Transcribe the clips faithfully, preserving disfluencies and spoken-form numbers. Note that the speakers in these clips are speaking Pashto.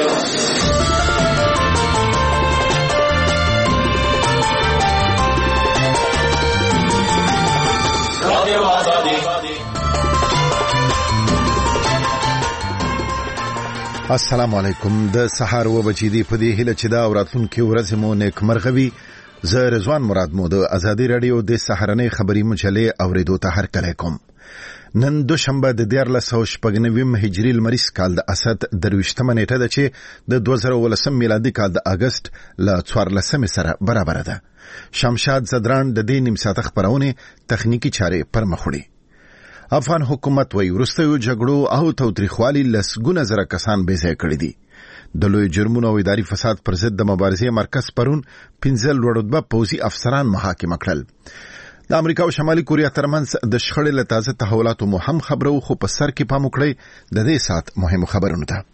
السلام علیکم. د سحر و بچی دی په دې هله چې دا اوراتونکو ورځ مو نیک مرغوي. زه رضوان مراد مو د ازادي رادیو د سحرنې خبري مجلې اوریدو ته هر کله کوم. نن دوشنبه د دیارلس سوه شپږ نوي هجري لمریز کال د اسد درویشتمه نیټه ده چې د دوه زره ولسم میلادي کال د اگست ل څوارلسمې سره برابر ده. شمشاد زدران د دې نیم ساعت خبرونه تخنیکی چارې پر مخ وړي. افغان حکومت وی ورستیو جګړو او توتریخوالي لسګونه زره کسان بې ځای کړي دي. د لوی جرمونو او اداري فساد پر ضد د مبارزې مرکز پرون پنځه لوړ پوځي افسران محاکمه کړل. د امریکا او شمالي کوریا ترمنځ د شخړې له تازه تحولاتو مو هم خبرو، خو په سر کې پام وکړئ د دې سات مهمو خبرونو ته.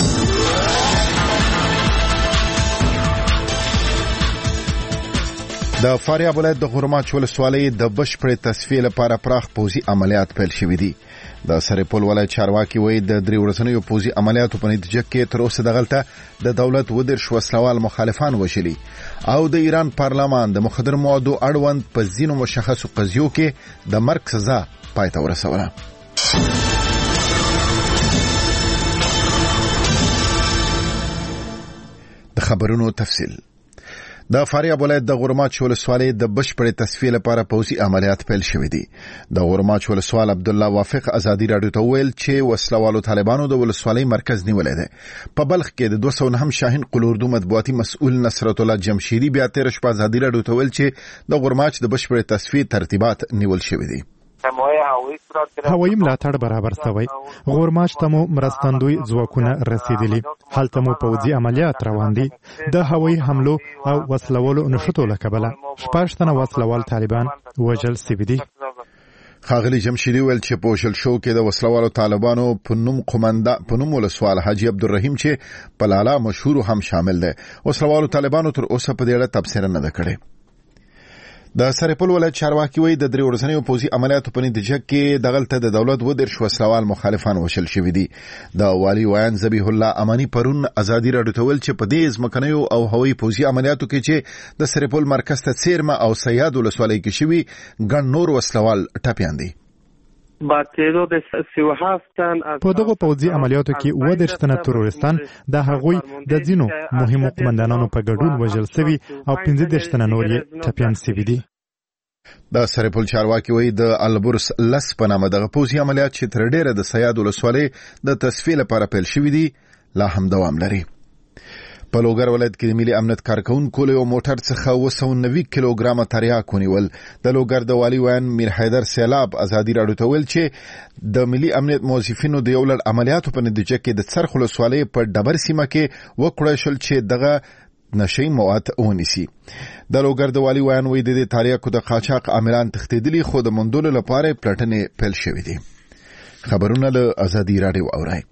د فاریاب ولایت د غورماچ ولسوالۍ د بشپړې تصفیې لپاره پراخ پوځي عملیات پیل شوي دي. د سرپل ولایت چارواکي وایي د درې ورځنیو پوځي عملیاتو په نتیجه کې تر اوسه دغلته د دولت ودرش وسلوال مخالفان وشلي او د ایران پارلمان د مخدر موادو اړوند په ځینو مشخصو قضیو کې د مرګ سزا پای ته ورسوله. د خبرونو تفصیل. د فاریاب ولایت د غورماچ ولسوالۍ د بشپړې تصفیې لپاره پوځي عملیات پیل شوي دي. د غورماچ ولسوال عبد الله وافق ازادي رادیو ته ویل چې وسلوالو طالبانو د ولسوالۍ مرکز نیولې ده. په بلخ کې د دوه سوه نهم شاهین قلوردو مطبوعاتي مسؤل نصرت الله جمشیدي بیا تیر شپه ازادي رادیو ته ویل چې د غورماچ د بشپړې تصفیې ترتیبات نیول شوي دي. هوایي ملاتړ برابر شوی. غورماچ ته مو مرستندوی ځواکونه رسیدلي. هلته مو پوځي عملیات روان دي. د هوایي حملو او وسلوالو نشټو له کبله شپږ تنه وسلوال طالبان وژل شوي دي. خاغلی جمشیدي ویل چې په شل شو کې د وسلوالو طالبانو په نوم قومنده په نوم ولسوال حاجی عبدالرحیم چې په لالا مشهور هم شامل دی. وسلوالو طالبانو تر اوسه په دې اړه تبصره نه ده کړې. د سرپل ولایت چارواکي وایي د درې ورځنیو پوځي عملیاتو په نتیجه کې دغلته د دولت ودرش وسلوال مخالفان وشل شوي دي. د والي ویان ذبیح الله امانی پرون ازادي رادیو ته ویل چې په دې ځمکنیو او هوایي پوځي عملیاتو کې چې د سرپل مرکز ته څیرمه او سیاد ولسوالۍ کې شوي ګڼ نور وسلوال ټپیان دي. په دغه پوځي عملیاتو کې اووه دېرش تنه تروریستان د هغوی د ځینو مهمو قومندانانو په ګډون وژل شوي او پنځه دېرش تنه نور یې ټپیان شوي دي. د سرپل چارواکي وایي د البرس لس په نامه دغه پوځي عملیات چې تر ډیره د سیاد ولسوالۍ د تصفیې لپاره پیل شوي دي لا هم دوام لري. په لوګر ولایت کې د ملي امنیت کارکونکو له موټر څخه اوه سوه نوي کیلوګرامه تریاک ونیول. د لوګر د والي ویان میر حیدر سیلاب ازادي رادیو ته ویل چې د ملي امنیت موظفینو د یو لړ عملیاتو په نتیجه کې د څرخ ولسوالۍ په ډبر سیمه کې وکړای شول چې دغه نشي مواد ونیسي. د لوګر د والي ویان وایي د دې تریاکو د قاچاق عاملان تښتېدلي خو د موندلو لپاره پلټنې پیل شوې دي. خبرونه له ازادي رادیو اورئ.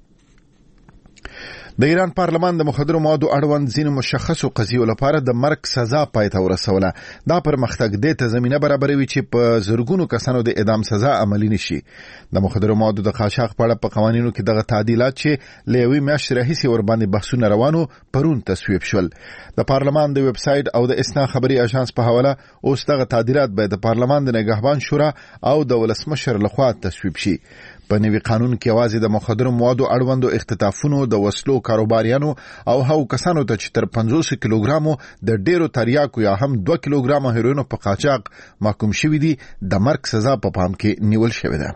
د ایران پارلمان د مخدر موادو اړوند ځینو مشخصو قضیو لپاره د مرګ سزا پای ته ورسوله. دا پرمختګ دې ته زمینه برابروي چې په زرګونو کسانو د اعدام سزا عملي نشي. د مخدر موادو د قاچاق په اړه په قوانینو کې دغه تعدیلات چې له یوې میاشتې راهیسې ورباندې بحثونه روانو پرون تصویب شول. د پارلمان د ویب سایټ او د اسنا خبري اژانس په حواله اوس دغه تعدیلات باید د پارلمان د نگهبان شورا او د ولسمشر لخوا تصویب شي. په نوي قانون کې یوازې د مخدر موادو اړوندو اختطافونو د وسلو کاروباریانو او هغو کسانو ته چې تر پنځوس کیلوګرامو د ډیرو تریاکو یا هم دوه کیلوګرامه هیروینو په قاچاق محکوم شوي دي د مرګ سزا په پام کې نیول شوې ده.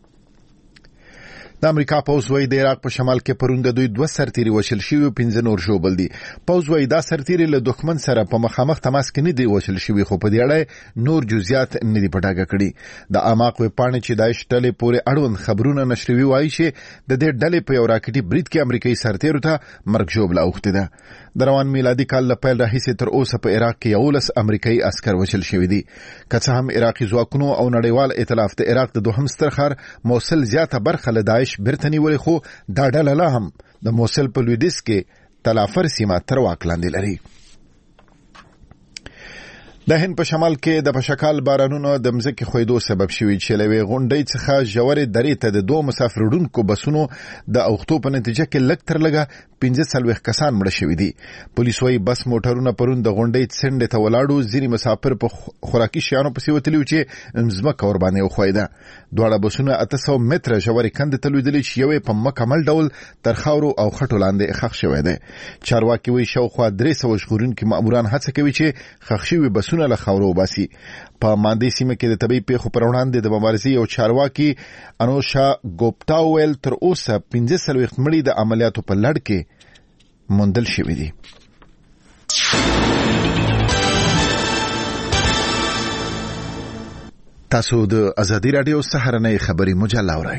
د امریکا پوځ وایي د عراق په شمال کې پرون د دوی دوه سرتیري وشل شوي او پنځه نور ژوبل دي. پوځ وایي دا سرتیري له دښمن سره په مخامخ تماس کې نه دی وشل شوي، خو په دې اړه نور جزئیات نه دي په ډاګه کړي. د اماق ویبپاڼې چې داعش ډلې پورې اړوند خبرونه نشروي وایي چې د دې ډلې په یو راکټي برید کې امریکایي سرتیرو ته مرګ ژوبله اوښتې ده. د روان میلادي کال له پیل راهیسې تر اوسه په عراق کې یولس امریکایي عسکر وژل شوي دي. که څه هم عراقي ځواکونو او نړیوال ائتلاف د عراق د دوهم ستر ښار موصل زیاته برخه له داعش بیرته نیولې، خو دا ډله لا هم د موصل په لویدیځ کې تلافر سیمه تر واک لاندې لري. د هند په شمال کې د پشکال بارانونو د مځکې خویدو سبب شوي چې له یوې غونډۍ څخه ژورې درې ته د دوه مسافر وړونکو بسونو د اوښتو په نتیجه کې لږ تر لږه پنځه څلوېښت کسان مړه شوي دي. پولیس وايي بس موټرونه پرون د غونډۍ څنډې ته ولاړو. ځینې مسافر په خوراکي شیانو پسې وتلي وو چې ځمکه ورباندې وښویده. دواړه بسونه اته سوه متره ژورې کندې ته لوېدلي چې یو یې په مکمل ډول تر خاورو او خټو لاندې ښخ شوی دی. چارواکي وايي شاوخوا درې سوه ژغورونکي ماموران هڅه کوي چې ښخ شوي بسونه له خاورو وباسي. په ماندې سیمه کې د طبیعي پیښو پر وړاندې د مبارزې یو چارواکي انوشا ګوپتا ویل تر اوسه پنځه څلوېښت مړي د عملیاتو په لړ کې موندل شوي دي. تاسو د ازادي راډیو سهارنۍ خبري مجله اورئ.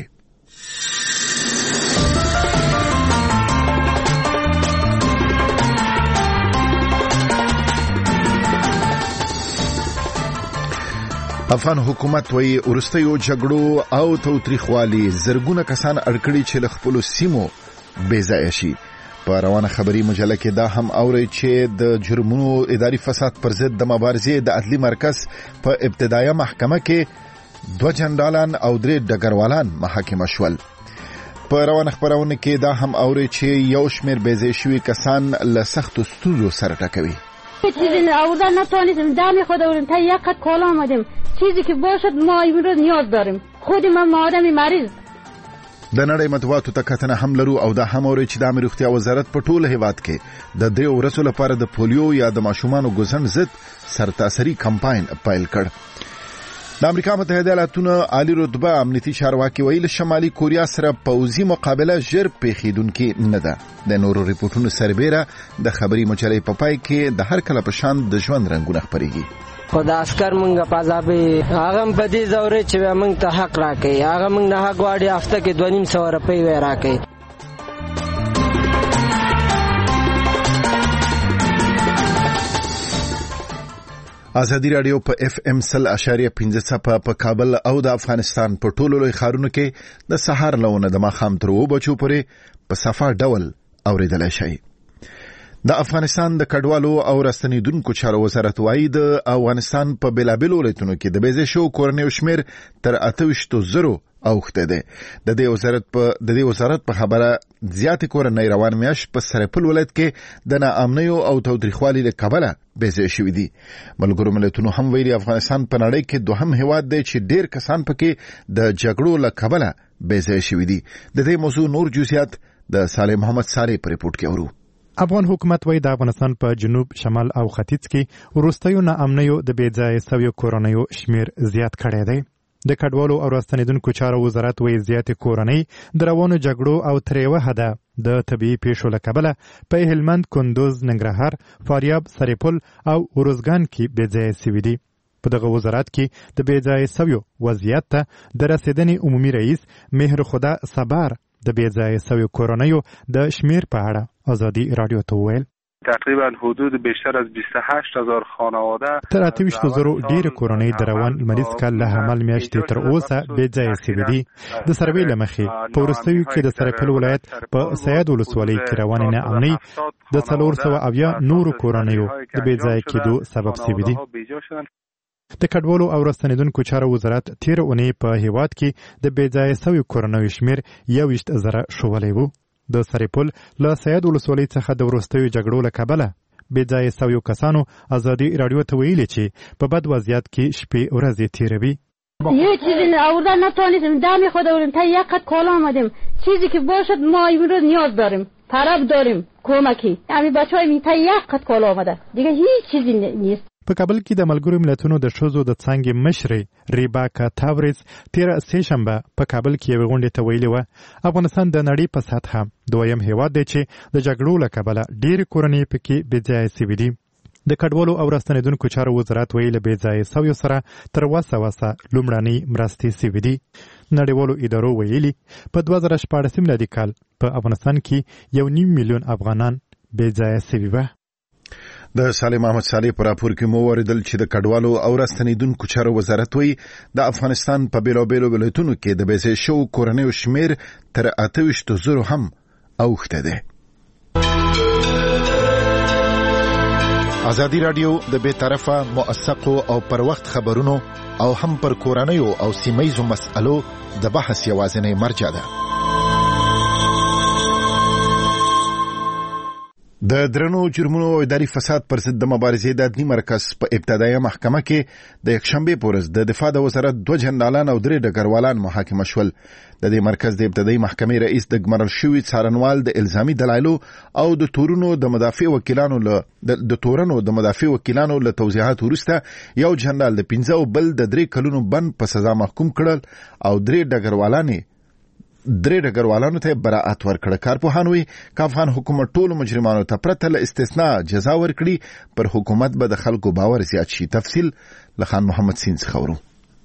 افغان حکومت وایي وروستیو جګړو او تاوتریخوالي زرګونه کسان اړکړي چې له خپلو سیمو بې ځایه شي. په روانه خبري مجله کې دا هم اوري چې د جرمونو اداري فساد پر ضد د مبارزې د عدلي مرکز په ابتدایه محکمه کې دوه جنرالان او درې ډګروالان محاکمه شول. په روانه خبرونه کې دا هم اوري چې یو شمېر بې ځایه شوي کسان له سختو ستونزو سره ټکوي. چیزی آوردن نتونستیم، دمی خود آوردیم تا یک قد کالا آمدیم. چیزی که باشد ما امروز نیاز داریم. خود ما ما آدمی مریض. د نړۍ مطبوعاتو ته کتنه هم لرو او دا هم اوري چې د امنیت روغتیا وزارت په ټوله هیواد کې د درې ورځو لپاره د پولیو یا د ماشومانو ګوزن ضد سرتاسري کمپاین پیل کړ. د امریکا متحده ایالاتونو عالی رتبه امنیتي چارواکي ویل شمالي کوریا سره پوځي مقابله ژر پیښیدونکې نه ده. د نورو ریپورتونو سربېره د خبري مجلې په پای کې د هر کله په شان د ژوند رنگونه خپرېږي. خدا عسكر مونږه پازابي هغه په دې زوري چې مونږ ته حق راکړي، هغه مونږ نه حق واړي هفته کې دوه نیم سو روپۍ وې راکړي. ازادي راډیو په اف ام سل اشاریه پنځه صفه په کابل او د افغانستان په ټولو لوی ښارونو کې د سهار لونه د ماښام تر اوه بجو پورې په صفه ډول اوریدلای شئ. د افغانستان د کډوالو او راستنیدونکو چارو وزارت وايي د افغانستان په بیلابیلو ولایتونو کې د بېځایه شوو کورنیو شمېر تر اته ویشت زرو اوښتی دی. د دې وزارت په د دې وزارت په خبره زیاتې کورنۍ روان میاشت په سرپل ولایت کې د ناامنیو او تاوتریخوالي له کبله بېځایه شوي دي. ملګرو ملتونو هم ویلي افغانستان په نړۍ کې دوهم هیواد دی چې ډېر کسان پکې د جګړو له کبله بېځایه شوي دي. د دې موضوع نور جزئیات د صالح محمد صالح په ریپورت کې اورو. افغان حکومت وایي د افغانستان په جنوب، شمال او ختیځ کې وروستیو ناامنیو د بېځایه سویو کورنیو شمیر زیات کړی دی. د کډوالو او راستنیدونکو چارو وزارت وایي زیاتې کورنۍ د روانو جګړو او تر یوه حده د طبیعي پیښو له کبله په هلمند، کندوز، ننګرهار، فاریاب، سرپل او ارزګان کې بېځایه سوي دي. په دغه وزارت کې د بېځایه سویو وضعیت ته د رسېدنې عمومي رئیس مهر خدا صبار د بېځایه سویو کورنیو د شمیر په اړه ازادي راډیو ته وویل تقریبا حدود بیشتر از بیست و هشت هزار خانواده تر اته ویشت زرو ډېر کورنۍ د روان لمریز کال له حمل میاشتې تر اوسه بېځایه سوي دي. د سروې له مخې په وروستیو کې د سرپل ولایت په سید ولسوالۍ کې روانې ناامنۍ د څلور سوه اویا نورو کورنیو د بېځایه کېدو سبب سوي دي. د کډوالو او راستنیدونکو چارو وزارت تیر اونۍ په هیواد کې د بېځایه سویو کورنیو شمیر یو ویشت زره ښوولی و. د سرپل له سید ولسوالۍ څخه د وروستیو جګړو له کبله بېځایه سویو کسانو ازادي راډیو ته ویلي چې په بد وضعیت کې شپې ورځې تیروي. یه چیزی آوردن نتونستیم، دمی خود آوردیم تا یک قد کالا آمدیم. چیزی که باشد ما امروز نیاز داریم، طلب داریم کمکی. همین بچه‌های می تا یک قد کالا آمده، دیگه هیچ چیزی نیست. په کابل کې د ملګرو ملتونو د ښځو د څانګې مشرې ریباکا تاوریز تیره سه شنبه په کابل کې یوې غونډې ته ویلي وه افغانستان د نړۍ په سطحه دویم هیواد دی چې د جګړو له کبله ډېرې کورنۍ پکې بېځایه سوي دي. د کډوالو او راستنیدونکو چارو وزارت ویلي له بېځایه سویو سره تر اوه سوه لومړنۍ مرستې سوي دي. نړیوالو ادارو ویلي په دوه زره شپاړسم میلادي کال په افغانستان کې یو نیم میلیون افغانان بېځایه سوي وه. د صالح محمد صالح پر راپور کې مو اوریدل چې د کډوالو او راستنیدونکو چارو وزارت وایي د افغانستان په بیلابیلو ولایتونو کې د بېځایه شوو کورنیو شمیر تر اته ویشت زرو هم اوښتی دی. ازادي راډیو د بې طرفه، موثقو او پر وخت خبرونو او هم پر کورنیو او سیمهیزو مسألو د بحث یوازینۍ مرجع ده. د درنو جرمونو او اداري فساد پر ضد د مبارزې د عدلي مرکز په ابتدایي محکمه کې د یکشنبه په ورځ د دفاع د وزارت دوه جنرالان او درې ډګروالان محاکمه شول. د دې مرکز د ابتدایي محکمې رئیس د ګمارل شوی څارنوال د الزامي دلایلو او د تورونو د مدافع وکیلانو له د تورونو د مدافع وکیلانو له توضیحات ورسته یو جنرال د پنځه او بل د درې کلونو بند په سزا محکوم کړل او درې ډګروالان درې ډګروالانو ته براءت ورکړه. کارپوهان وایي چې افغان حکومت ټول مجرمانو ته پرته له استثناء جزا ورکړي، پر حکومت به د خلکو باور زیات شي. تفصیل له خان محمد سین څخه ورو.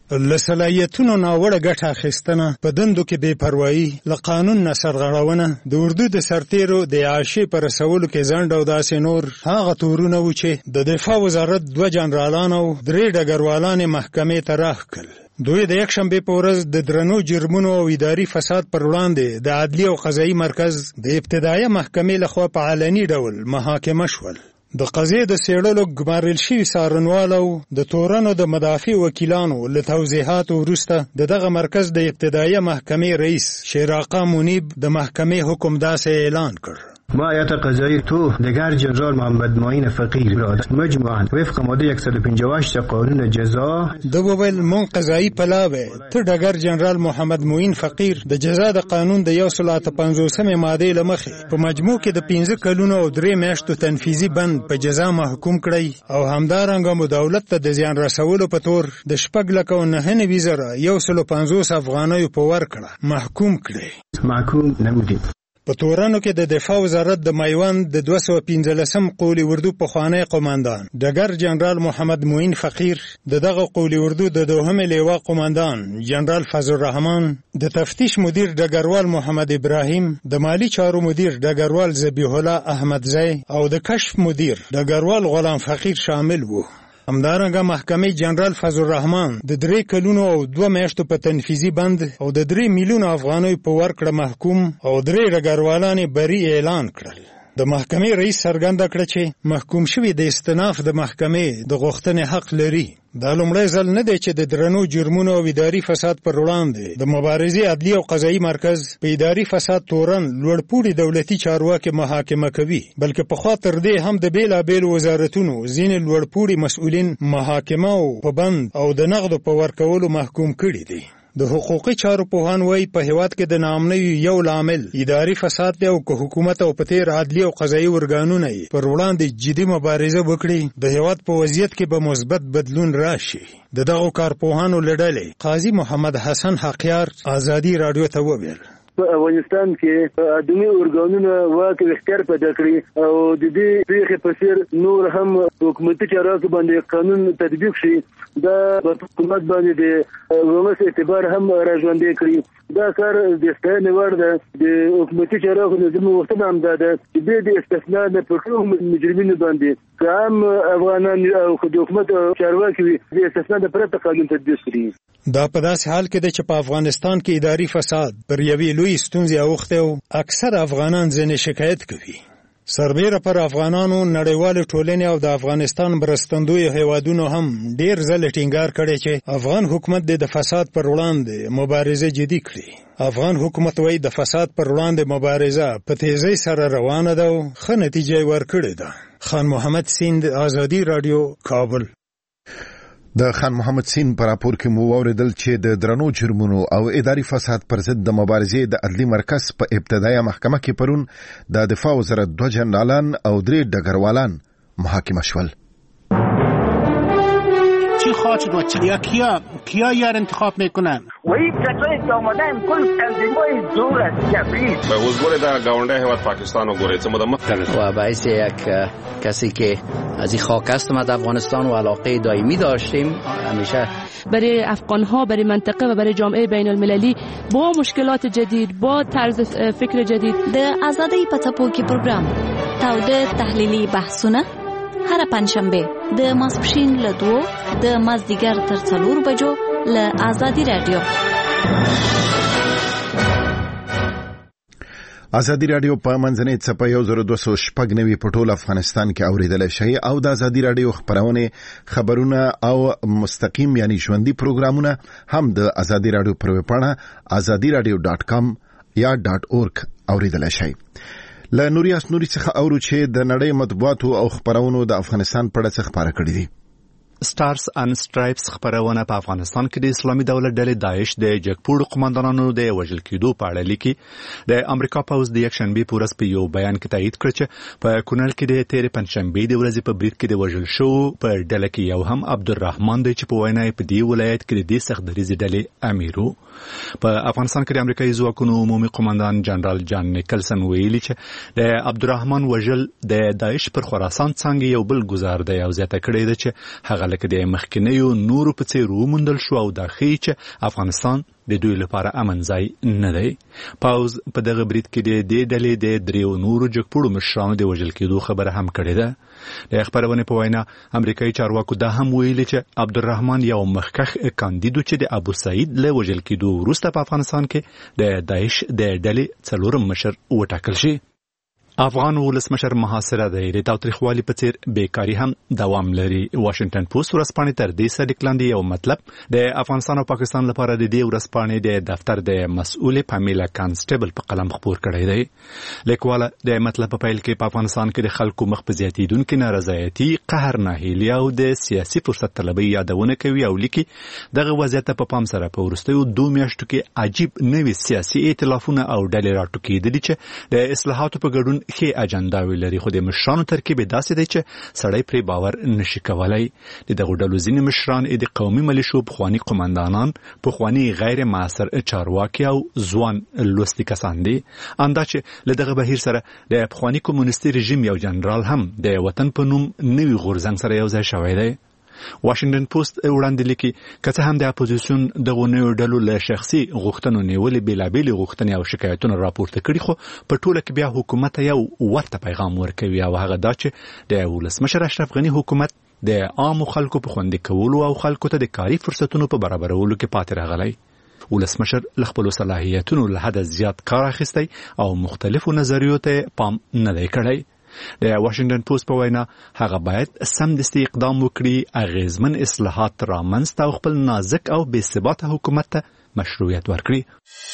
لصلاحیتونو ناوړه ګټه اخیستنه، په دندو کې بې پروايي، له قانون نه سرغړونه، د اردو د سرتیرو د عاشې پر رسولو کې ځنډ او داسې نور هغه تورونه و چې د دفاع وزارت دوه جنرالان او درې ډګروالان محکمې ته راښکل. دوی د یکشنبه په ورځ د درنو جرمونو او اداري فساد پر وړاندې د عدلي او قضایي مرکز د ابتدایي محکمې لخوا په علني ډول محاکمه شول. د قضیې د څېړلو ګمارل شوي څارنوال او د تورنو د مدافع وکیلانو له توضیحاتو وروسته د دغه مرکز د ابتدایي محکمې رئیس شیراقا منیب د محکمې حکم داسې اعلان کړ: ما آیت قضایی تو دگر جنرال محمد معین فقیر را مجموعاً وفق ماده صد و پنجاه و هشت قانون جزا د وویل مون قضایی پلاوه ته دگر جنرال محمد معین فقیر د جزا د قانون د یو سل اته پنځوسمې ماده لمخې په مجموع کې د پنځه کلونو او درې میاشتو تنفیذي بند په جزا محکوم کړی او همدارنګه مو دولت ته د زیان رسولو په تور د شپږ لکه او نهه نوي زره یو سل پنځوس افغانیو په ورکړه محکوم کړی. محکوم نمودی. په تورانو کې د دفاع وزارت د میوند د دوه سوه پنځلسم قولي اردو پخوانی قوماندان ډګر جنرال محمد معین فقیر، د دغه قولي اردو د دوهمې لیوا قوماندان جنرال فضل الرحمن، د تفتیش مدیر ډګروال محمد ابراهیم، د مالی چارو مدیر ډګروال ذبیح الله احمدزی او د کشف مدیر ډګروال غلام فقیر شامل وو. همدارنګه محکمې جنرال فضل الرحمن د درې کلونو او دوه میاشتو په تنفیذي بند او د درې میلیونو افغانیو په ورکړه محکوم او درې ډګروالان بری اعلان کړل. د محکمې رئیس څرګنده کړه چې محکوم شوي د استئناف د محکمې د غوښتنې حق لري. دا لومړی ځل نه دی چې د درنو جرمونو او اداري فساد پر وړاندې د مبارزې عدلي او قضایي مرکز په اداري فساد تورن لوړپوړي دولتي چارواکي محاکمه کوي، بلکې پخوا تر دې هم د بیلابیلو وزارتونو ځینې لوړپوړي مسؤلین محاکمه او په بند او د نغدو په ورکولو محکوم کړي دي. د حقوقي چارو پوهان وایي په هیواد کې د ناامنۍ یو لامل اداري فساد دی او که حکومت او په تیر عدلي او قضایي ارګانونه یې پر وړاندې جدي مبارزه وکړي، د هیواد په وضعیت کې به مثبت بدلون راشي. د دغو کارپوهانو له ډلې قاضي محمد حسن حقیار ازادي راډیو ته وویل: په افغانستان کې عدمي ارګانونه واک اختیار پیدا کړي او د دې پیښې په څیر نور هم حکومتي چارواکو باندې قانون تطبیق شي، دا په حکومت باندې د ولس اعتبار هم راژوندی کړي. دا کار د ستاینې وړ ده. د حکومتي چارواکو نه زموږ غوښتنه همدا ده چې دوی د استثنا نه په ټولو مجرمینو باندې که هم افغانان او که د حکومت چارواکي وي د استثنا نه پرته قانون تطبیق کړي. دا په داسې حال کې ده چې په افغانستان کې اداري فساد پر یوې لوی ستونزې اوښتی او اکثر افغانان ځینې شکایت کوي. سربیره پر افغانانو نړیوالې ټولنې او د افغانستان مرستندویو هیوادونو هم ډیر ځله ټینګار کړی چې افغان حکومت د فساد پر وړاندې مبارزه جدي کړي. افغان حکومت وایي د فساد پر وړاندې مبارزه په تیزۍ سره روانه ده او ښه نتیجه یې ورکړې ده. خان محمد سیند، ازادي راډیو، کابل. د خان محمد سین پر راپور کې مو اوریدل چې د درنو جرمونو او اداري فساد پر ضد د مبارزې د عدلي مرکز په ابتدایي محکمه کې پرون د دفاع وزارت دوه جنرالان او درې ډګروالان محاکمه شول. چی خواهد و چی کیا کیا یار انتخاب میکنن و این کسایی که آمدن کل تنظیمای دور از جبریل به حضور در گاونده هیواد پاکستان و گوریت مدمت و باعث یک کسی که از این خاک است ما در افغانستان و علاقه دائمی داشتیم همیشه برای افغان‌ها، برای منطقه و برای جامعه بین المللی با مشکلات جدید، با طرز فکر جدید. د آزادۍ په څپو کې پروګرام تاوده تحلیلي بحثونه هر پنځشنبه د ماسپښین له دوه د مازدیګر تر څلور بجو له آزادي رادیو. ازادي رادیو په منځنۍ څپه یو زر دوه سوه شپږ نوي په ټول افغانستان کې اوریدل شي او د ازادي رادیو خبرونه خبرونه او مستقیم یعنی ژوندۍ پروګرامونه هم د ازادي رادیو پر ویب پاڼه azadi radio dot com یا .org اوریدل شي. له نوریاس نوري څخه اورو چې د نړۍ مطبوعاتو او خبرونو د افغانستان په اړه څه خبره کړې دي. سټارز ان سټرایپس خبرونه په افغانستان کې د اسلامي دولت ډلې داعش د جګپوړو قوماندانانو د وژل کېدو په اړه لیکي. د امریکا پوز د یک شنبه په ورځ په یو بیان کې تایید کړ چې په کونړ کې د تیر پنځشنبه د ورځې په برید کې د وژل شو په ډله کې یو هم عبدالرحمن دی چې په وینا په دی ولایت کې د سخت دریزي ډلې امیرو. په افغانستان کې د امریکایي ځواکونو عمومي قوماندان جنرال جان نیکلسن ویلي چې د عبدالرحمن وژل د داعش پر خراسان څنګه یو بل گزار دی او زیاته کړی دی چې هغه لکه د مخکنیو نورو په څیر وموندل شو او دا ښیي چې افغانستان د دوی لپاره امن ځای نه دی. پاوز په دغه برید کې د دې ډلې د دریو نورو جګپوړو مشرانو د وژل کېدو خبره هم کړې ده. د خبرونه په وینا امریکایي چارواکو دا هم ویلي چې عبدالرحمن یو مخکښ کاندیدو چې د ابو سعید له وژل کېدو وروسته په افغانستان کې د داعش د ډلې څلورم مشر وټاکل شي. افغان ولسمشر محاصره د ریټ او تاریخوالي په څیر بیکاری هم دوام لري. واشنگټن پوسټ ورځپاڼې تر دې صدق لاندې یو مطلب د افغانستان او پاکستان لپاره د دې ورځپاڼې د دفتر د مسؤل پامیلا کانسټیبل په قلم خبر کړی دی. لیکواله د مطلب په پیل کې په افغانستان کې د خلکو مخ په زیاتیدونکو نارضایتي، قهر، ناهیلي او د سیاسي فرصت طلبي یادونه کوي او لیکي دغه وضعیت په پام سره په وروستیو دوه میاشتو کې عجیب نوي سیاسي ائتلافونه او ډلې راټوکېدلې چې د اصلاحاتو په ګډون کې اجنډاوي لري، خو د مشرانو ترکیب داسې دی چې سړی پرې باور نشي کولای. د دغه ډلو ځینې مشران د قومي ملیشو پخواني قومندانان، پخواني غیر معاصر چارواکي او ځوان لوستي کسان دي. اندا چې له دغه بهیر سره د پخواني کمونیستي رژیم یو جنرال هم د وطن په نوم نوي غورځنګ سره یو ځای شوی دی. واشنگټن پوسټ وړاندې لیکي که څه هم د اپوزیسیون دغه نویو ډلو له شخصي غوښتنو نیولې بېلابېلې غوښتنې او شکایتونه راپورته کړي، خو په ټوله کې بیا حکومت یو ورته پیغام ورکوي او هغه دا چې د ولسمشر اشرف غني حکومت د عامو خلکو په خوندي کولو او خلکو ته د کاري فرصتونو په برابرولو کې پاتې راغلی. ولسمشر له خپلو صلاحیتونو له حده زیات کار اخیستی او مختلفو نظریو ته پام نه دی کړی. د واشنگټن پوسټ په وینا هغه باید سمدستي اقدام وکړي، اغیزمن اصلاحات رامنځته او خپل نازک او بې ثباته حکومت ته مشروعیت ورکړي.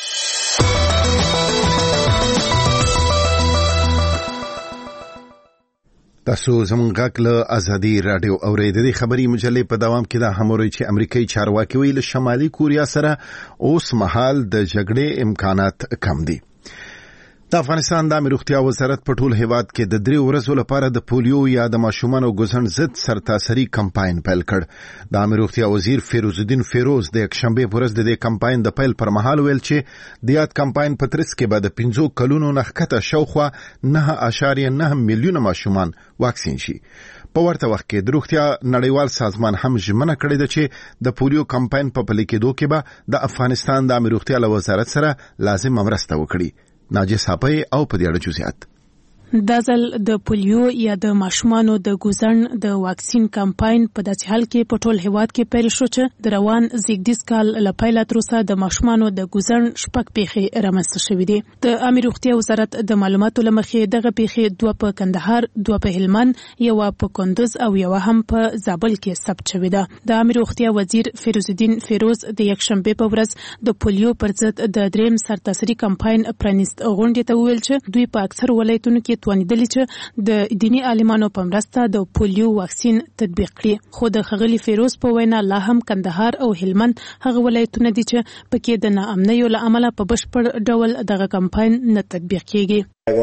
تاسو زموږ غږ له ازادي رادیو اورېدلې خبري مجلې په دوام کې دا هم وروي چې امریکایي چارواکي ویل شمالي کوریا سره اوس مهال د جګړې امکانات کم دي. د افغانستان د عامه روغتیا وزارت په ټول هیواد کې د درې ورځو لپاره د پولیو یا د ماشومانو ګوزن ضد سرتاسري کمپاین پیل کړ. د عامه روغتیا وزیر فیروز الدین فیروز د یکشنبه په ورځ د دې کمپاین د پیل پر مهال ویل چې د یاد کمپاین په ترڅ کې به د پنځو کلونو نه ښکته شاوخوا نه اعشاریه نه میلیونه ماشومان واکسین شي. په ورته وخت کې د روغتیا نړیوال سازمان هم ژمنه کړې ده چې د پولیو کمپاین په پلي کېدو کې به د افغانستان د عامه روغتیا له وزارت سره لازم مرسته وکړي. ناجی صاحب او په دې اړه جزئیات. دا ځل د پولیو یا د ماشومانو د ګوزن د واکسین کمپاین په داسې حال کې په ټول هیواد کې پیل شو چې د روان زیږدیز کال له پیله تر اوسه د ماشومانو د ګوزن شپږ پیښې رامنځته شوې دي. د عامه روغتیا وزارت د معلوماتو له مخې دغه پیښې دوه په کندهار، دوه په هلمند، یوه په کندوز او یوه هم په زابل کې ثبت شوې ده. د عامه روغتیا وزیر فیروز الدین فیروز د یکشنبه په ورځ د پولیو پر ضد د دریم سرتاسري کمپاین پرانیست غونډې ته وویل چې دوی په اکثر ولایتونو کې توانیدلې چې د دینی عالمانو په مرسته د پولیو واکسین تطبیق کړي، خو د ښاغلي فیروز په وینا لا هم کندهار او هلمند هغه ولایتونه دي چې پکې د ناامنیو له امله په بشپړ ډول دغه کمپاین نه تطبیق کیږي.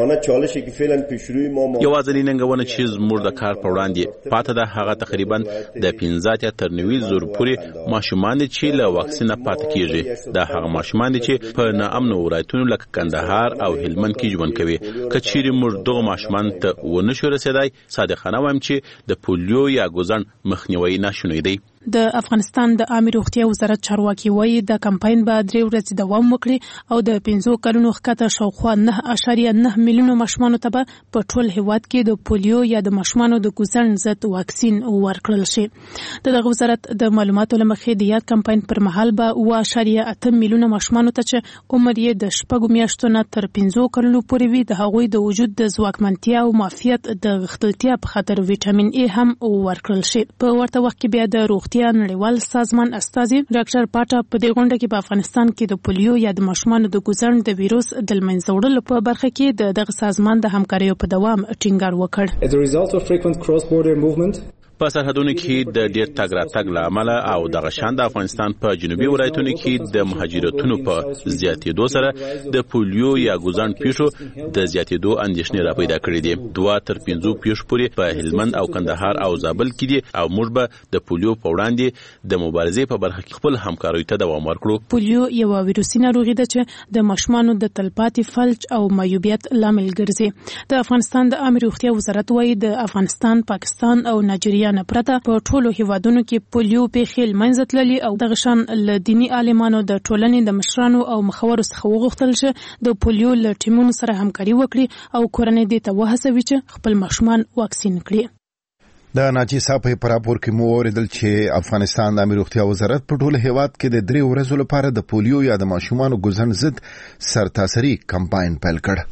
یوازینی ننګونه چې زموږ د کار په وړاندې پاته ده هغه تقریبا د پنځه تر نوي زره پورې ماشومان دي چې له واکسین پاتې کیږي. دا هغه ماشومان دي چې په ناامنو ولایتونو لکه کندهار او هلمند کې ژوند کوي. که چیرې موږ دغه ماشومان ته ونه شو رسیدای، صادقانه وایم چې د پولیو یا ګوزن مخنیوي ناشونی دی. د افغانستان د عامه روغتیا وزارت چارواکي وایي د کمپاین به درې ورځې دوام وکړي او د پنځو کلونو ښکته شاوخوا نه اعشاریه نه میلیونو ماشومانو ته به په ټول هیواد کې د پولیو یا د ماشومانو د ګوزن ضد واکسین ورکړل شي. د دغه وزارت د معلوماتو له مخې د یاد کمپاین پر مهال به اوه اعشاریه اته میلیونه ماشومانو ته چې عمر یې د شپږو میاشتو نه تر پنځو کلونو پورې وي د هغوی د وجود د ځواکمنتیا او معافیت د غښتلتیا په خاطر ویټامین ای هم ورکړل شي. په ورته وخت کې بیا د روغتیا روغتیا نړیوال سازمان استازي ډاکټر پاټا په دې غونډه کې په افغانستان کې د پولیو یا د ماشومانو د ګوزن د ویروس د لمنځه وړلو په برخه کې د دغه سازمان د همکاریو په دوام ټینګار وکړ. As a result of frequent cross-border movement, په سرحدونو کې د ډېر تګ راتګ له امله او دغه شان د افغانستان په جنوبي ولایتونو کې د مهاجرتونو په زیاتېدو سره د پولیو یا ګوزن پیښو د زیاتېدو اندېښنې را پیدا کړې دي. دوه تر پنځو پیښو پورې په هلمند او کندهار او زابل کې دي او موږ به د پولیو په وړاندې د مبارزې په برخه کې خپل همکاریو ته دوام ورکړو. پولیو یو ویروسي ناروغي ده چې د ماشومانو د تلپاتې فلج او معیوبیت لامل ګرځي. د افغانستان د عامه روغتیا وزارت وايي د افغانستان، پاکستان او نایجیریا نه پرته په ټولو هیوادونو کې پولیو پیښې لمنځه تللي او دغه شان له دیني عالمانو د ټولنې د مشرانو او مخورو څخه وغوښتل چې د پولیو له ټیمونو سره همکاري وکړي او کورنۍ دې ته وهڅوي چې خپل ماشومان واکسین کړي. د ناجی صاحب په راپور کې مو اوریدل چې افغانستان د عامه روغتیا وزارت په ټول هیواد کې د درې ورځو لپاره د پولیو یا د ماشومانو ګوزن ضد سرتاسري کمپاین پیل کړ.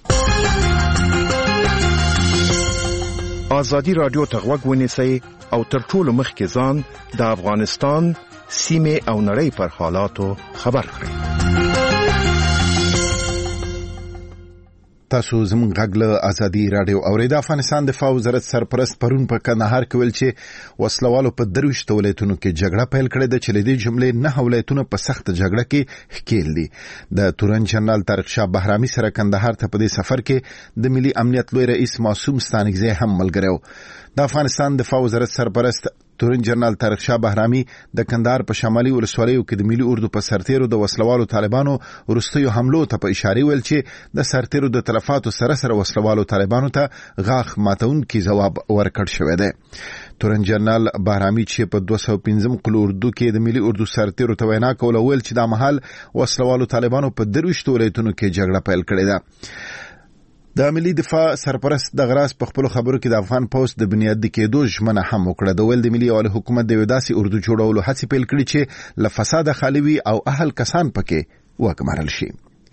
آزادی رادیو ته غوږ ونیسئ او تر ټولو مخکې ځان د افغانستان سیمې او نړۍ پر حالاتو خبر کړئ. تاسو زموږ غږ له آزادی رادیو اورید. افغانستان دفاع وزارت سرپرست پرون په کندهار کې ویل چې وسلوالو په درويشت ولایتونو کې جګړه پیل کړې ده چې لدې جملې نه ولایتونه په سخت جګړه کې ښکیل دي. د تورن جنرال طارق شاه بهرامي سره کندهار ته په دې سفر کې د ملي امنیت لوی رئیس معصوم ستانکزی هم ملګری و. د افغانستان دفاع وزارت سرپرست تورن جنرال طارق شاه بهرامي د کندهار په شمالي ولسوالیو کې د ملي اردو په سرتیرو د وسلوالو طالبانو وروستیو حملو ته په اشاره ویل چې د سرتیرو د تلفاتو سره سره وسلوالو طالبانو ته غاښ ماتونکي ځواب ورکړ شوی دی. تورن جنرال بهرامي چې په دوه سوه پنځم کلو اردو کې د ملي اردو سرتیرو ته وینا کوله ویل چې دا مهال وسلوالو طالبانو په درويشت ولایتونو کې جګړه پیل کړې ده. د ملي دفاع سرپرست د غراس په خپل خبرو کې د افغان پوسټ د بنیادی کېدو ژمنه هم وکړه. د ول د ملي عالی حکومت د وداسي اردو جوړولو هڅې پیل کړې چې له فساد خالي وي او اهل کسان پکې وګمارل شي.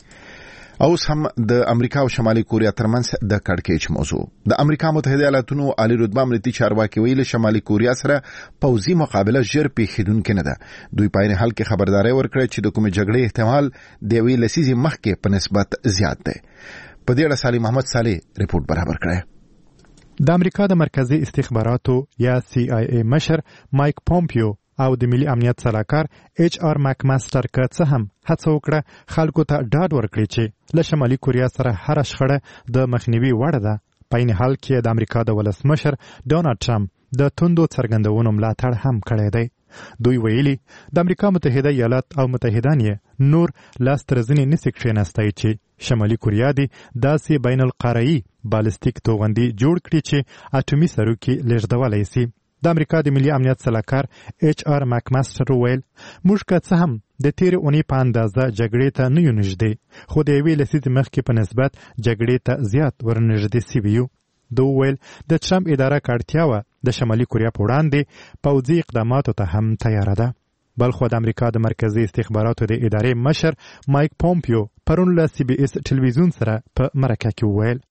اوس هم د امریکا او شمالي کوریا ترمنځ د کړکېچ موضوع. د امریکا متحده ایالاتونو عالی رتبه امنیتي چارواکي ویل شمالي کوریا سره پوځي مقابله ژر پیښیدونکې نه ده. دوی په عین حال کې خبرداري ورکړه چې د کومې جګړې احتمال د ویل لسیزي مخکې په نسبت زیات دی. په دې اړه سالم محمد صالح ریپورت برابر کړی. د امریکا د مرکزی استخباراتو یا سی آی ای مشر مایک پومپیو او د ملي امنیت سلاکار ایچ آر ماکماستر که څه هم هڅه وکړه خلکو ته ډاډ ورکړي چې له شمالي کوریا سره هر شخړه د مخنیوي وړ ده. په عین حال کې د امریکا د ولسمشر ډونالد ټرمپ د توندو څرګندونو ملاتړ هم کړی دی. دوی ویلي د امریکا متحده ایالات او متحدان یې نور لاس تر زنې نسي کښېناستی چې شمالي کوریا دی داسې بین القاره‌ای بالستیک توغندي جوړ کړي چې اټومي سروکي لېږدولی سي. د امریکا د ملي امنیت سلاکار ایچ آر ماکماستر ویل موږ که څه هم د تیرې اونۍ په اندازه جګړې ته نه یو نږدې خو د یوې لسیزې مخکې په نسبت جګړې ته زیات ورنږدې سوي یو. دوی ویل د ټرمپ اداره کاړتیا وه د شمالي کوریا په وړاندې پوځي اقداماتو ته هم تیاره ده. بلخو د امریکا د مرکزی استخباراتو د ادارې مشر مایک پومپیو پرون له سی بي اس ټلویزیون سره په مرکه کې وویل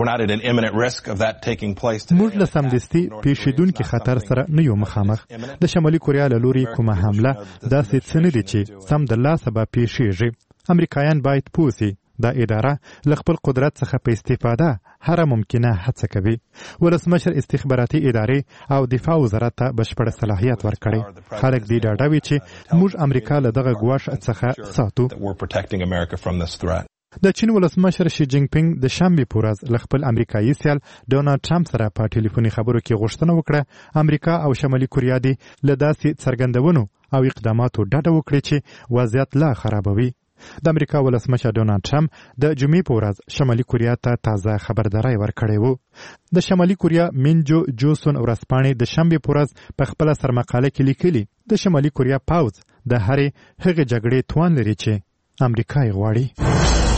موږ له سمدستي پیښیدونکي خطر سره نه یو مخامخ. د شمالي کوریا له لوري کومه حمله داسې څه نه دي چې سم د لاسه به پیښیږي. امریکایان باید پوه سي دا اداره له خپل قدرت څخه په استفاده هر ممکنه هڅه کوي. ولسمشر استخباراتي ادارې او دفاع وزارت ته بشپړ صلاحیت ورکړي. خلک دې ډاډه وي چې موږ امریکا له دغه ګواښ څخه ساتو. د چین ولسمشر شي جینګ پینګ د شنبې په ورځ له خپل امریکایي سیال ډونالد ټرمپ سره په ټلیفوني خبرو کې غوښتنه وکړه امریکا او شمالي کوریا دې له داسې څرګندونو او اقداماتو ډډه وکړي چې وضعیت لا خرابوي. د امریکا ولسمشر ډونالد ټرمپ د جمعې په ورځ شمالي کوریا ته تازه خبرداری ورکړی و. د شمالي کوریا مینجو جوسون ورځپاڼې د شنبې په ورځ په خپله سرمقاله کې لیکلي د شمالي کوریا پوځ د هرې هغې جګړې توان لري چې امریکا یې غواړي.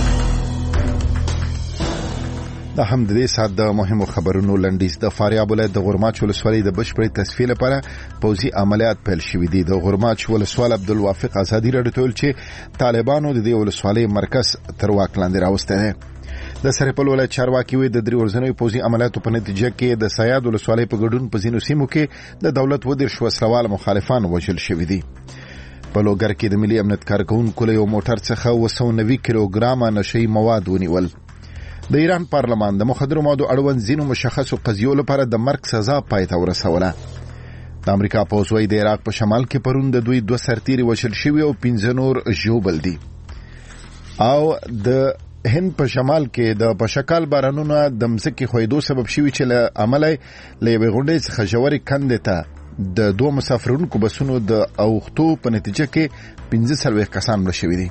د هم د دې سات د مهمو خبرونو لنډیز. د فاریاب ولایت د غورماچ ولسوالۍ د بشپړې تصفیې لپاره پوځي عملیات پیل شوي دي. د غورماچ ولسوال عبدالوافق آزادي راډیو ته ویل چې طالبانو د دې ولسوالۍ مرکز تر واک لاندې راوستی دی. د سرپل ولایت چارواکي وي د درې ورځنیو پوځي عملیاتو په نتیجه کې د سیاد ولسوالۍ په ګډون په ځینو سیمو کې د دولت ودرش وسلوال مخالفان وژل شوي دي. په لوګر کې د ملي امنیت کارکونکو له یو موټر څخه اوه سوه نوي کیلوګرامه نشهیي مواد ونیول. د ایران پارلمان د مخدرو موادو اړوند ځینو مشخصو قضیو لپاره د مرګ سزا پای ته ورسوله. د امریکا پوځ وايي د عراق په شمال کې پرون د دوی دوه سرتیري وژل شوي او پنځه نور ژوبل دي. او د هند په شمال کې د پشکال بارانونو د مځکې ښویدو سبب شوي چې له امله له یوې غونډۍ څخه ژورې کندې ته د دوه مسافرونکو بسونو د اوښتو په نتیجه کې پنځه څلوېښت کسان مړه شوي دي.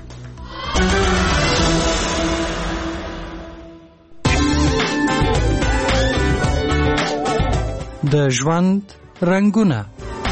د ژوند رنگونه.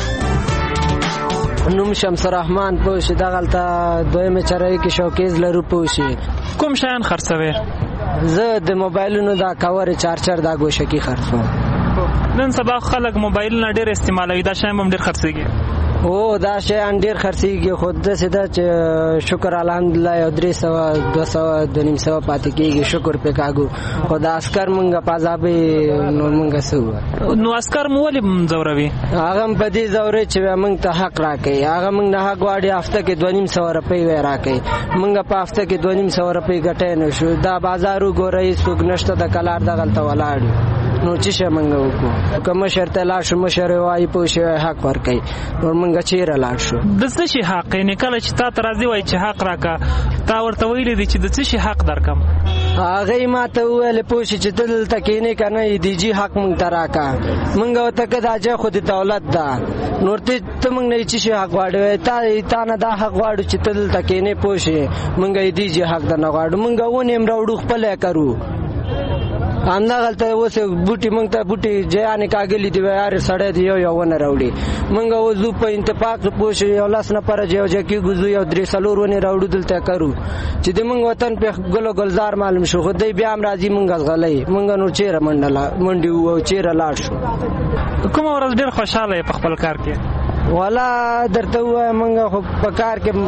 نوم شمس الرحمن پوشی دغلطه دویم چرایی که شوکیز لرو پوشی. کوم شیان خرڅوي؟ زه د موبایلونو دا کور چارجر دا ګوشکی خرڅوم. نن سبا خلک موبایلونه ډېر استعمالوي، دا شی هم ډېر خرڅيږي. او دا شی ان ډېر خرڅيږي، خو د سیده چې شکر الحمدلله یو درې سوه دوه سوه دوه نیم سوه پاتې کېږي، شکر پې کاږو. خو د عسکر مونږ په عذابې نو مونږ څه ووایو. نو عسکر مو ولې ځوروي؟ هغه هم په دې ځوروي چې مونږ ته حق راکوي. هغه مونږ نه حق غواړي، هفته کې دوه نیم سوه روپۍ وی راکوي. مونږ په هفته کې دوه نیم سوه روپۍ ګټی نه شو. دا بازار وګورئ، څوک نشته، د کلار دغلته ولاړ نو چې شه مونږ وکړو. که مشر ته لاړ شو، مشر وایي پوه شوی حق ورکوي. نو مونږ چیرې لاړ شو؟ د څه شي حق؟ یعنې کله چې تا ته راځي وایي چې حق راکړه، تا ورته ویلي دي چې د څه شي حق درکړم؟ هغې ما ته وویل پوه شي چې ته دلته کښېنې که نه، د جي حق مونږ ته راکړه. مونږ ورته که دا ځای خو د دولت ده، نور ته مونږ نه څه شي حق غواړو؟ تا تا نه دا حق غواړو چې ته دلته کښېنې پوه شي. مونږ یې د جي حق درنه غواړو. مونږ ونې هم راوړو، خپله یې کرو. همدغلته اوس بوټي مونږ ته بوټي جیانې کاږلي دي، یار سړی دی یو یو ونه راوړي. مونږ اوس ځو په انتفاق پوه شو، یو لس نفره چې یو ځای کېږو، ځو یو درې څلور ونې راوړو، دلته کرو چې د مونږ وطن پې ګل و ګلزار معلوم شو. خو دی بیا هم راځي مونږ ځغلی. مونږ نور چېرې منډې وو او چېرې لاړ شو. کومه ورځ ډېر خوشحاله یې په خپل کار کې؟ والا درته ووایم مونږ خو په کار کې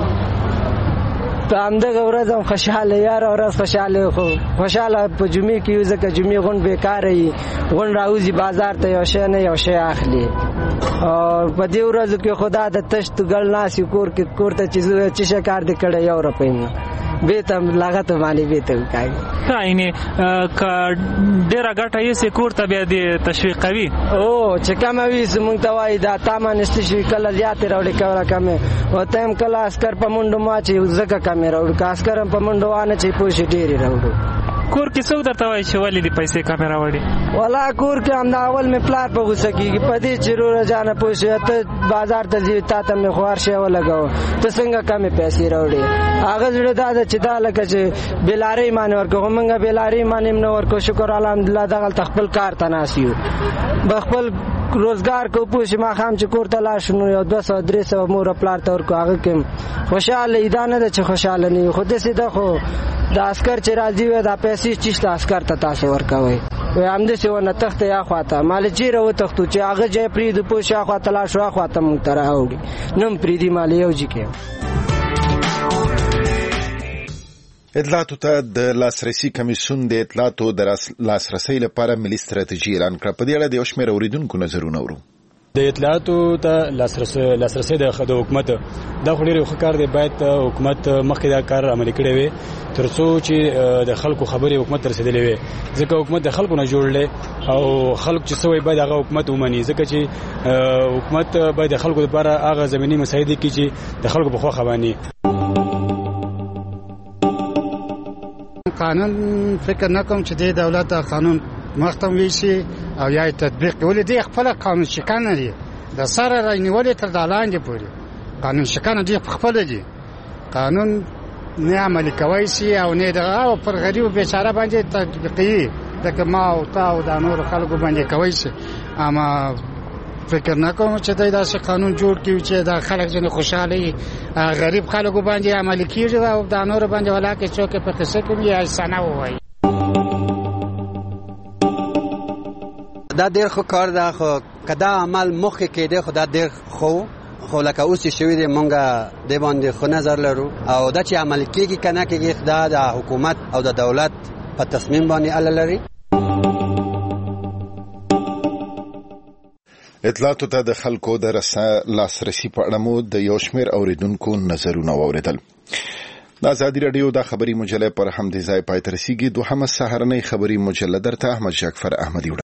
په همدغه ورځ هم خوشحاله، یاره ورځ خوشحاله. خو خوشحاله په جمعې کې یو، ځکه جمعې غونډ بېکاره وي، غونډ راوځي بازار ته، یو شی نه یو شی اخلي. او په دې ورځو کې خدا د تش تو ګل ناست کور کې، کور ته چې زه چې شه کار دې کړی یو روپۍ نه بیته لاغت باندې بیته وکړي. ښه، یعنې که ډېره ګټه یوسې کور ته بیا دې تشویق کوي؟ او چې کمه وي مونږ ته وایي دا تا مانسته شوي، کله زیاتې راوړي، کله کمې. او ته هم کله عسکر په منډو ما چې ځکه کمې راوړو، که عسکر هم په منډو وانه چې پوه شي ډېرې راوړو. کور کې څوک درته وایي چې ولې دې پیسې کمې راوړي؟ والا کور کې همدا اول مې پلار په غوسه کېږي، په دې چې وروره جانه پوه شي ته بازار ته ځې، تا ته مې خو هر شی ولګوه، ته څنګه کمې پیسې راوړې؟ هغه زړه دا ده چې دا لکه چې بېلارۍ مانې ورکړو. خو مونږ بېلارۍ مانې هم نه ورکړو، شکر الحمدلله دغلته خپل کار ته ناست یو، به خپل روزګار کو پوه شي. ماښام چې کور ته لاړ شو نو یو دوه سوه درې سوه مور پلار ته ورکړو. هغه کې خوشحاله وي، دا نه ده چې خوشحاله نه وي. خو داسې ده، خو د عسکر چې راځي وي دا پیسې چېشته عسکر ته تاسو ورکوئ، وایي همداسې ونه تښته یا خواته مالې چېرې وتښتو چې هغه ځای پرېږدو پوه شي، هخواته لاړ شو، هخواته مونږ ته راوړي، نه هم پرېږدي مالې یو ځای کې. اطلاعاتو ته د لاسرسي کمیسیون د اطلاعاتو د لاسرسي لپاره ملي ستراتیژي اعلان کړه. په دې اړه د یو شمېر اورېدونکو نظرونه اورو. د اطلاعاتو ته لاسرسي لاسرسي د حکومت دا خو ډېر ښه کار دی، باید حکومت مخکې دا کار عملي کړی وي ترڅو چې د خلکو خبرې حکومت ته رسېدلې وي، ځکه حکومت د خلکو نه جوړ دی او خلک چې څه وایي باید هغه حکومت ومني، ځکه چې حکومت باید د خلکو لپاره هغه زمینی مسایل کړي چې د خلکو په خوښه باندې. قانون فکر نه کوم چې د دولت د قانون مختم ویشي او یا تطبیق ولې دی خپل قانون شکنه دی د سره راینولې تر دالان دی پوري قانون شکنه دی خپل دی قانون نه عملي کوي شي او نه دغه پر غریب بیچاره باندې تطبیقي دغه ما او تا او د نور خلکو باندې کوي شي. اما فکر نه کوم چې داسې قانون جوړ کړي چې د خلک ځنه خوشاله غریب خلکو باندې عملي کیږي او د نور باندې ولاکه څوک په قصه کوي یا سنه وایي. دا ډېر خو کار ده، خو کدا عمل مخکې کېده خو دا ډېر خو خو لکه اوس چې شوي دی مونږه دې باندې خو نظر لرو او دا چې عمل کېږي که نه کېږي دا د حکومت او د دولت په تصمیم باندې اله لري. اطلاعاتو ته د خلکو د لاسرسي په اړه مو د یو شمېر اوریدونکو نظرونه واوریدل. د ازادي راډیو د خبري مجله پر همدې ځای پای ته رسیږي. دوهمه سهارنۍ خبري مجله درته احمد شاکفر احمدی